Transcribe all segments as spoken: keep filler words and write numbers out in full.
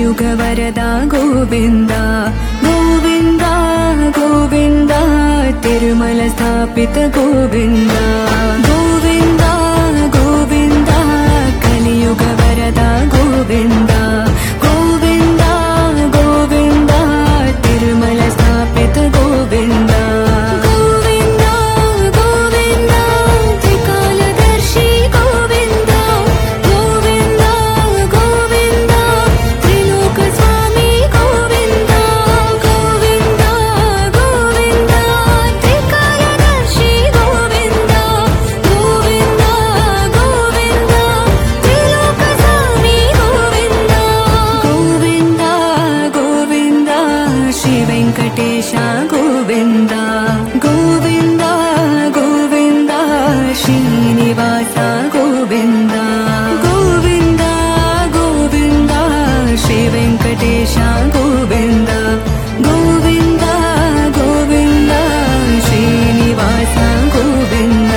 కలియుగ వరదా గోవింద గోవింద గోవింద తిరుమల స్థాపిత గోవింద గోవింద గోవింద కలియుగ వరదా గోవింద గోవింద గోవింద తిరుమల స్థాపిత గోవింద గోవింద గోవింద త్రికాలదర్శి గోవింద గోవింద గోవింద త్రిలోక స్వామి గోవింద గోవింద గోవింద త్రికాలదర్శి గోవింద గోవింద గోవింద త్రిలోక స్వామి గోవింద గోవింద గోవింద శ్రీ వెంకటేశ గోవింద గోవింద గోవింద శ్రీనివాస గోవింద గోవింద గోవింద శ్రీ వెంకటేశ గోవింద గోవింద గోవింద శ్రీనివాస గోవింద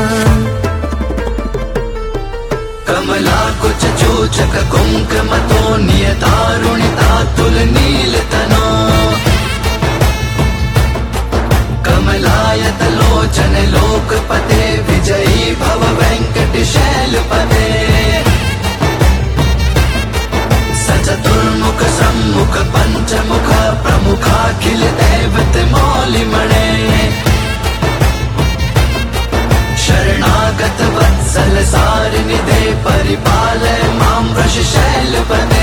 कमलाकुच चूचक कुङ्कुमतो नियतारुणितातुलनीलतनो कमलायत लोचन लोकपते विजयी भव वेङ्कटशैलपते सचतुर्मुख सम्मुख पञ्चमुख प्रमुखाखिल दैवत मौलिमणे शरणागत वत्सल सारिनिधे परिपालय मां वृषशैलपते।